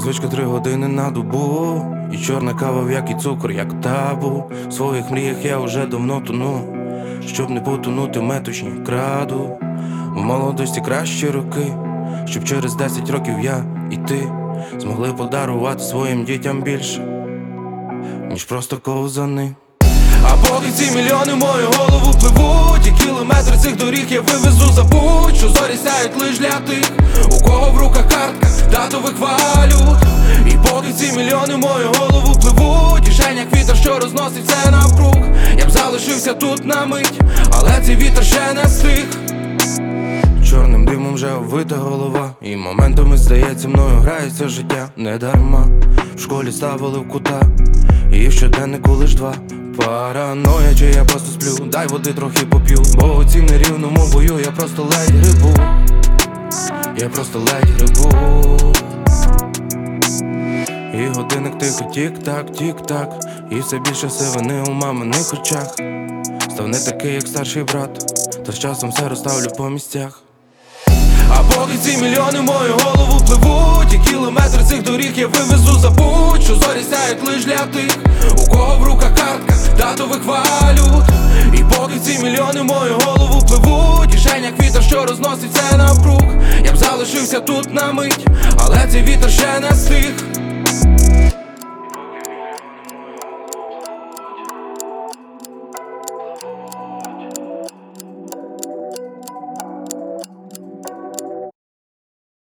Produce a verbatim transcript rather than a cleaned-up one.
звичка три години на добу, і чорна кава, в як і цукор, як табу. В своїх мріях я уже давно тону, щоб не потонути, метушні краду. В молодості кращі роки, щоб через десять років я і ти змогли подарувати своїм дітям більше, ніж просто ковзани. А поки ці мільйони в мою голову пливуть, і кілометри цих доріг я вивезу, забудь, що зорі сяють лиш для тих, у кого в руках картка татових валют. І поки ці мільйони в мою голову пливуть, і женя вітер, що розносить все навкруг, я б залишився тут на мить, але цей вітер ще не стих. Чорним димом вже обвита голова, і моментами, здається, мною грається життя недарма. В школі ставили в кута, і в щоденнику лиш два. Параноя, чи я просто сплю, дай води трохи поп'ю, бо у цім нерівному бою я просто ледь грибу, я просто ледь грибу. І годинник тихо тік-так, тік-так, і все більше сивини у маминих очах. Став не такий, як старший брат, та з часом все розставлю по місцях. А поки ці мільйони в мою голову пливуть, і кілометри цих доріг я вивезу, забудь, що зорі сяють лиш для тих, у кого в руках картка татових валют. І поки ці мільйони в мою голову пливуть, і женя вітер, що розносить все навкруг, я б залишився тут на мить, але цей